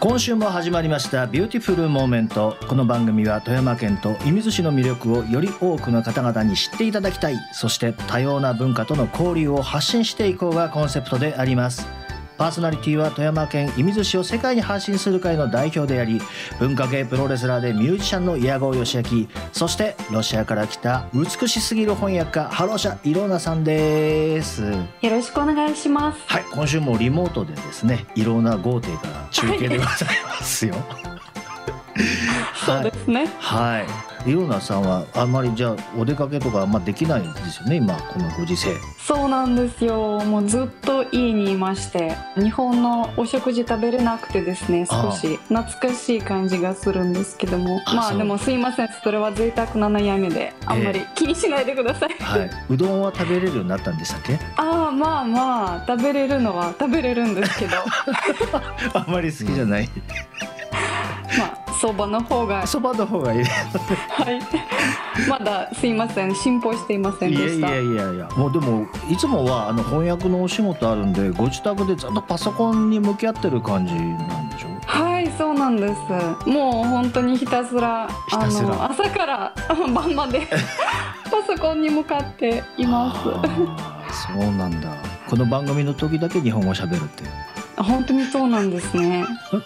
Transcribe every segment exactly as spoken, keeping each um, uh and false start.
今週も始まりましたビューティフルモーメント。この番組は富山県と射水市の魅力をより多くの方々に知っていただきたい、そして多様な文化との交流を発信していこうがコンセプトであります。パーソナリティは富山県射水市を世界に発信する会の代表であり、文化系プロレスラーでミュージシャンの矢後義明、そしてロシアから来た美しすぎる翻訳家ハロシャ・イローナさんです。 よろしくお願いします。 はい、今週もリモートでですね、イローナ豪邸から中継でございますよ、はいそうですね。 はい、イローナさんはあんまりじゃあお出かけとかあんまできないんですよね、今このご時世。 そうなんですよ。もうずっと家にいまして、日本のお食事食べれなくてですね、少し懐かしい感じがするんですけども、あまあでもすいません、それは贅沢な悩みであんまり気にしないでください、 えーはい、うどんは食べれるようになったんでしたっけ？ ああまあまあ食べれるのは食べれるんですけどあんまり好きじゃない、うん、 まあそばの方がそばの方がいいはいまだすいません、進歩していませんでした。 いやいやいやいや、もうでもいつもはあの翻訳のお仕事あるんで、ご自宅でずっとパソコンに向き合ってる感じなんでしょう？ はい、そうなんです。もう本当にひたすら、 ひたすらあの朝から晩までパソコンに向かっています。 そうなんだ。この番組の時だけ日本語喋るって本当にそうなんですね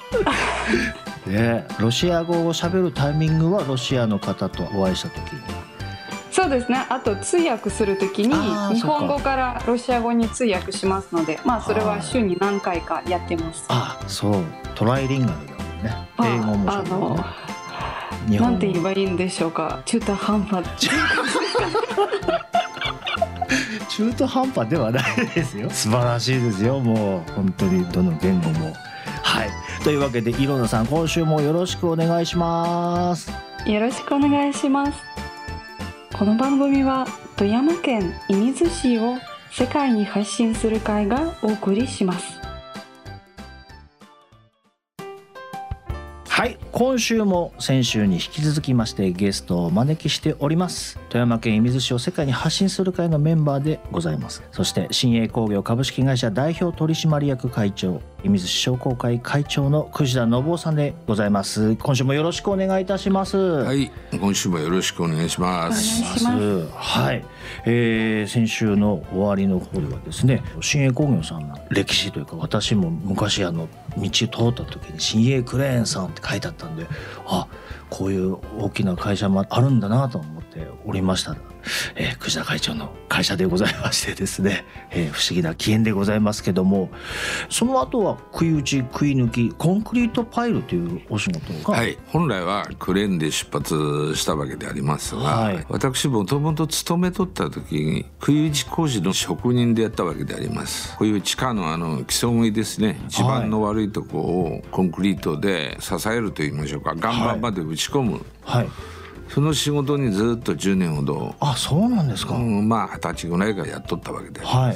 で、ロシア語を喋るタイミングはロシアの方とお会いした時に？ そうですね。あと通訳する時に日本語からロシア語に通訳しますので、まあそれは週に何回かやってます。 ああ、そう、トライリンガルだもんね。英語も喋るね。 日本なんて言えばいいんでしょうか。中途半端中途半端ではないですよ。素晴らしいですよ。もう本当にどの言語も。はい、というわけでイローナさん、今週もよろしくお願いします。 よろしくお願いします。この番組は富山県射水市を世界に発信する会がお送りします。 はい、今週も先週に引き続きましてゲストをお招きしております。富山県射水市を世界に発信する会のメンバーでございます。そして新栄工業株式会社代表取締役会長、射水市商工会会長の久田信夫さんでございます。今週もよろしくお願いいたします。 はい、今週もよろしくお願いします。 お願いします。 はい、えー、先週の終わりの方ではですね、新栄工業さんの歴史というか、私も昔あの道を通った時に新栄クレーンさんって書いてあったんで、あ、こういう大きな会社もあるんだなと思っておりました。えー、久田会長の会社でございましてですね、えー、不思議な起源でございますけども、その後は杭打ち杭抜きコンクリートパイルというお仕事が、 はい、本来はクレーンで出発したわけでありますが、はい、私もともと勤めとった時に杭打ち工事の職人でやったわけであります。こういう地下のあの基礎組ですね、地盤の悪いところをコンクリートで支えると言いましょうか、岩盤まで打ち込む、はい、その仕事にずっとじゅうねんほど。 あ、そうなんですか。 うん、まあはたちぐらいからやっとったわけで、はい、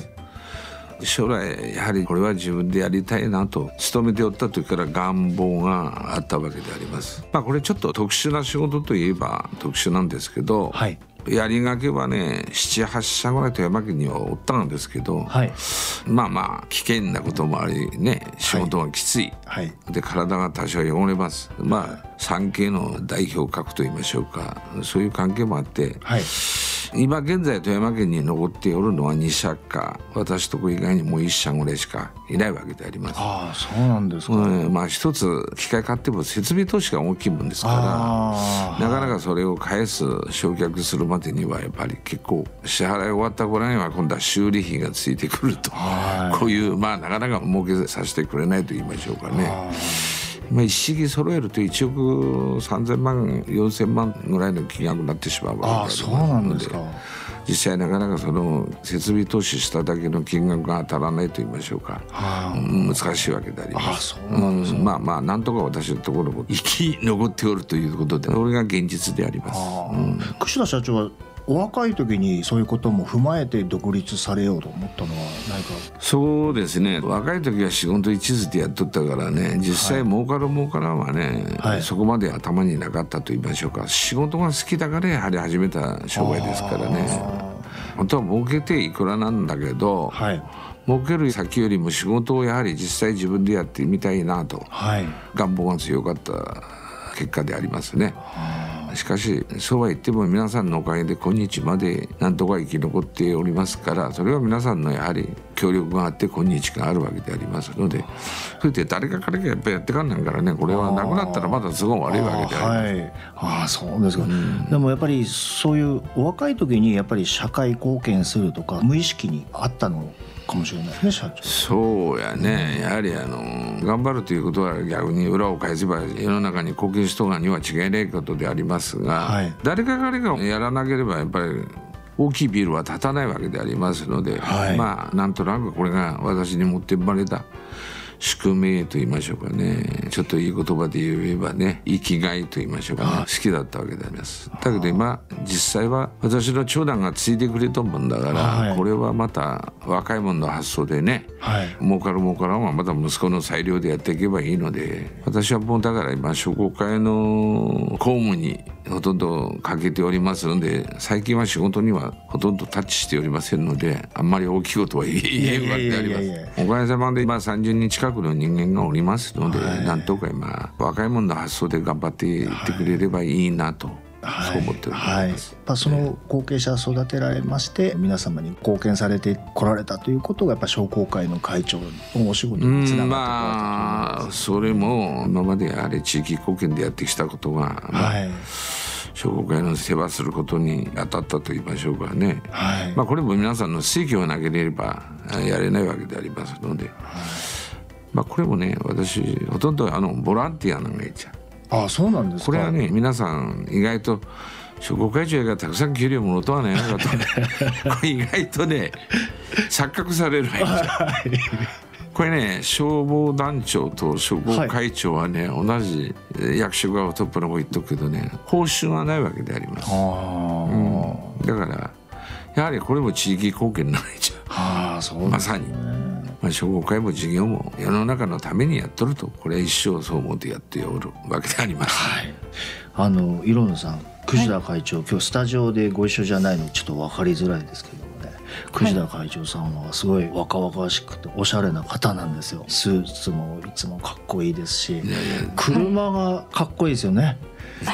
将来やはりこれは自分でやりたいなと勤めておった時から願望があったわけであります。まあこれちょっと特殊な仕事といえば特殊なんですけど、はい、やりがけはねななはっしゃぐらい富山県にはおったんですけど、はい、まあまあ危険なこともありね、仕事がきつい、はい、で体が多少汚れます。まあ産経の代表格といいましょうか、そういう関係もあって、はい、今現在富山県に残っておるのはにしゃか、私とこ以外にもういっしゃぐらいしかいないわけであります。 ああ、そうなんですか。 うん、まあ一つ機械買っても設備投資が大きいもんですから、なかなかそれを返す償却するまでにはやっぱり結構支払い終わった頃には今度は修理費がついてくると、こういうまあなかなか儲けさせてくれないと言いましょうかね。まあ、一式揃えるといちおくさんぜんまんよんせんまんぐらいの金額になってしまうわけでありますので、あ、そうなんですか。実際なかなかその設備投資しただけの金額が当たらないと言いましょうか、はあ、難しいわけであります。あ、そうなんですか。うん、まあまあなんとか私のところも生き残っておるということで、それが現実であります。はあ、うん、 櫛田社長はお若い時にそういうことも踏まえて独立されようと思ったのは何か？ そうですね、若い時は仕事一途でやっとったからね、実際儲かる儲からんはね、はい、そこまで頭になかったと言いましょうか。仕事が好きだからやはり始めた商売ですからね。 本当は儲けていくらなんだけど、はい、儲ける先よりも仕事をやはり実際自分でやってみたいなと、はい、願望が強かった結果でありますね。しかしそうは言っても皆さんのおかげで今日までなんとか生き残っておりますから、それは皆さんのやはり協力があって今日があるわけでありますので、それで誰か彼がやっぱりやってかんなんからね、これはなくなったらまだすごい悪いわけであります。 あ、はい、あ、そうですか、うん、でもやっぱりそういうお若い時にやっぱり社会貢献するとか無意識にあったのかもしれないですね、社長。 そうやね、やはりあの頑張るということは逆に裏を返せば世の中に貢献しとがには違いないことでありますが、はい、誰か彼がやらなければやっぱり大きいビルは建たないわけでありますので、はい、まあなんとなくこれが私に持って生まれた宿命と言いましょうかね、ちょっといい言葉で言えばね、生きがいと言いましょうかね、好きだったわけであります。だけど今実際は私の長男が継いでくれたもんだから、はい、これはまた若い者の発想でね、はい、儲かる儲からんはまた息子の裁量でやっていけばいいので、私はもうだから今商工会の公務にほとんどかけておりますので、最近は仕事にはほとんどタッチしておりませんので、あんまり大きいことは言えんわけであります。おかげさまで今さんじゅうにん近くの人間がおりますので、はい、なんとか今若い者の発想で頑張っていってくれればいいなと、はい、そう思っております。はいはい、 まあ、その後継者を育てられまして皆様に貢献されてこられたということがやっぱ商工会の会長のお仕事につながってこられたと思います。 まあそれも今までやはり地域貢献でやってきたことが、まあ、はい、商工会の世話することに当たったと言いましょうかね、はい、まあ、これも皆さんの推挙がなければやれないわけでありますので、はい、まあ、これもね私ほとんどあのボランティアなんがいいじゃん。 ああ、そうなんですか。 これはね皆さん意外と商工会長がたくさん給料もろとはねとこれ意外とね錯覚されるわけじゃん。これね消防団長と商工会長はね、はい、同じ役職がトップの方言っとくけどね報酬がないわけであります。あ、うん、だからやはりこれも地域貢献なんじゃん。あ、そうですね、まさに、まあ、商工会も事業も世の中のためにやっとると、これは一生そう思ってやっておるわけであります。はい、 あの色野さん、藤田会長、はい、今日スタジオでご一緒じゃないのちょっと分かりづらいですけどもね、藤田会長さんはすごい若々しくておしゃれな方なんですよ。スーツもいつもかっこいいですし、車がかっこいいですよね。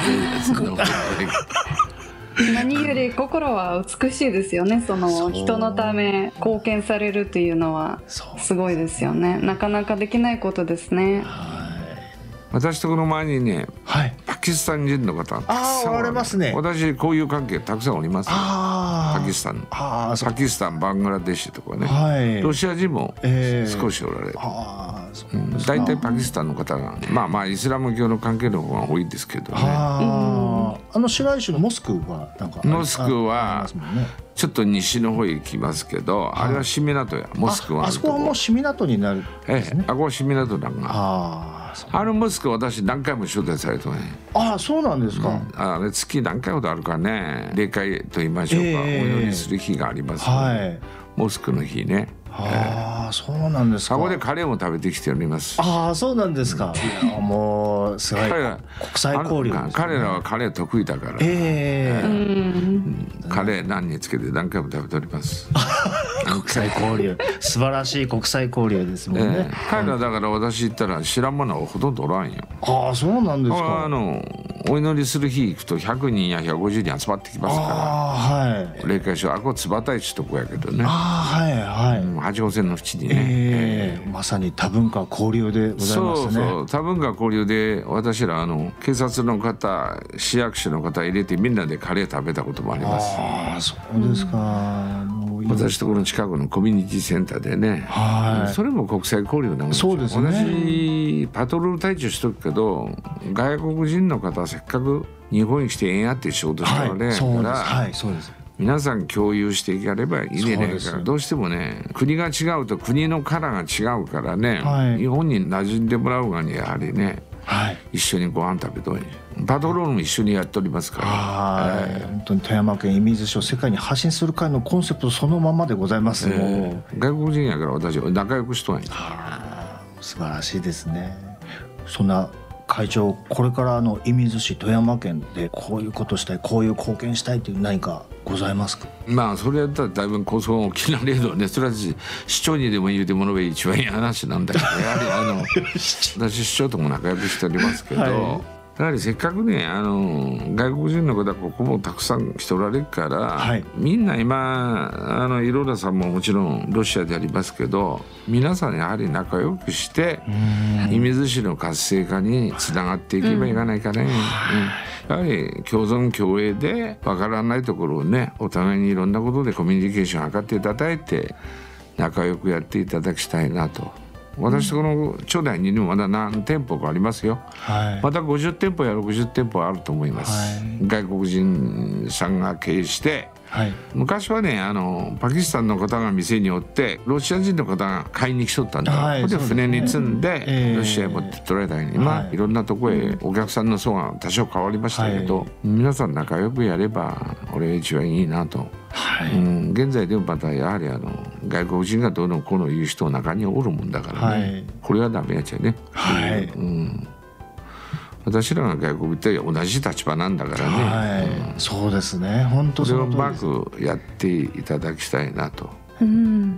何より心は美しいですよね。その人のため貢献されるっていうのはすごいですよね。なかなかできないことですね。 私とこの前にね、はい、パキスタン人の方たくさんおられますね。私こういう関係たくさんおりますよ。パキスタン、あ、パキスタン、バングラデシュとかね、はい、ロシア人も少しおられる。大体、えー、パキスタンの方がまあまあイスラム教の関係の方が多いんですけどね。あ、 あの白石のモスクはなんかモスクはちょっと西の方へ行きますけど、あれはシミナトや。モスクはあ, あそこはもうシミナトになるんですね。 ええ、あこはシミナトなんが、ああのモスク私何回も招待されてね。 ああ、そうなんですか。うん、 あれ月何回ほどあるかね、例会と言いましょうか、えー、お祈りする日がありますので、はい、モスクの日ね。 ああ、そうなんですか。 そこでカレーも食べてきております。 ああ、そうなんですか。いや、もうすごい国際交流ですね。 彼らはカレー得意だから、えーえー、カレー何につけて何回も食べております。 国際交流、素晴らしい国際交流ですもんね。えー、 彼らだから私行ったら知らんものはほとんどおらんよ。 ああ、そうなんですか。 あのお祈りする日行くとひゃくにんやひゃくごじゅうにん集まってきますから。あ、はい、霊界所あこつばたいちとこやけどね。あ、はいはい、うん、はち号線の縁にね、えーえー、 まさに多文化交流でございますね。 そうそう、多文化交流で私らあの警察の方、市役所の方入れてみんなでカレー食べたこともあります。 ああ、そうですか。もう私とこの近くのコミュニティセンターでね、はい、それも国際交流なんですよ。そうですね。私パトロール隊長しとくけど、外国人の方せっかく日本に来てええんやって仕事したので、はい、そうです、はい、そうです。皆さん共有していければいいでねえから、どうしてもね国が違うと国のカラーが違うからね、はい、日本に馴染んでもらうがにやはりね、はい、一緒にご飯食べといパトロールも一緒にやっておりますから、 はい、えー、本当に富山県射水市を世界に発信する会のコンセプトそのままでございます、えー、外国人やから私仲良くしとんや。 素晴らしいですね。そんな会長、これからの射水市富山県でこういうことしたい、こういう貢献したいという何かございますか？ まあそれやったらだいぶこそ大きな例度ね、それは市長にでも言うてもらえば一番いい話なんだけど、やはりあの私市長とも仲良くしておりますけど、はい、やはりせっかくね、あの外国人の方ここもたくさん来ておられるから、はい、みんな今あのいろらさんももちろんロシアでありますけど、皆さんやはり仲良くして射水市の活性化につながっていけばいかないかね、うんうん、やはり共存共栄でわからないところをね、お互いにいろんなことでコミュニケーションを図っていただいて仲良くやっていただきたいなと。私この町内にもまだ何店舗かありますよ、はい、またごじゅう店舗やろくじゅう店舗あると思います、はい、外国人さんが経営して、はい、昔はね、あのパキスタンの方が店におってロシア人の方が買いに来とったんだ、はい、で船に積んで、えー、ロシアへ持って取られたように、今、はい、いろんなとこへお客さんの層が多少変わりましたけど、はい、皆さん仲良くやれば俺一番いいなと、はい、うん、現在でもまたやはりあの外国人がどうのこうの言う人の中におるもんだからね、はい、これはダメやっちゃうね、はい、うん、私らが外国って同じ立場なんだからね、はい、うん、そうですね、本当その通りです。それをうまくやっていただきたいなと、うん、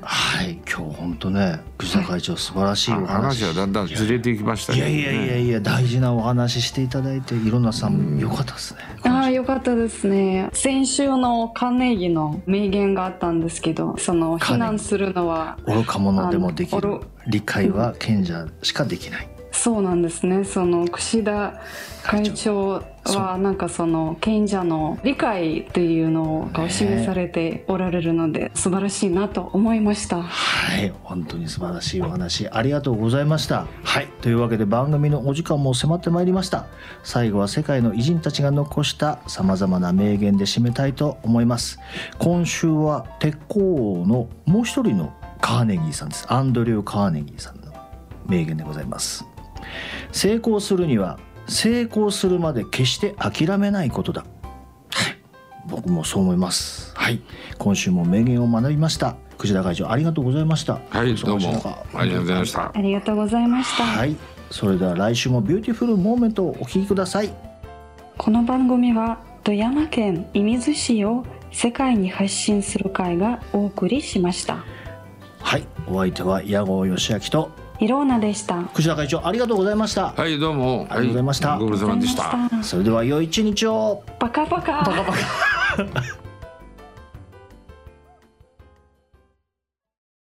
はい、今日本当ね、藤田会長素晴らしいお話、話はだんだんずれていきましたけどね。いやいやいやいや、大事なお話していただいて、いろんなさん良かったですね。 ああ、良かったですね。先週のカーネギーの名言があったんですけど、その非難するのは愚か者でもできる、理解は賢者しかできない。 そうなんですね。その串田会長はなんかその賢者の理解っていうのを示されておられるので素晴らしいなと思いました。 はい、本当に素晴らしいお話ありがとうございました。はい、というわけで番組のお時間も迫ってまいりました。最後は世界の偉人たちが残したさまざまな名言で締めたいと思います。今週は鉄鋼王のもう一人のカーネギーさんです。アンドリュー・カーネギーさんの名言でございます。成功するには成功するまで決して諦めないことだ。はい、僕もそう思います。はい、今週も名言を学びました。藤田会長、ありがとうございました。 はい、どうもありがとうございました。 ありがとうございました。 はい、それでは来週もビューティフルモーメントをお聞きください。 この番組は富山県射水市を世界に発信する会がお送りしました。 はい、お相手は矢後義明とイローナでした。 藤田会長、ありがとうございました。 はい、どうもありがとうございました。 ご苦労様でした。 それでは良い一日を。 パカパカパカパカ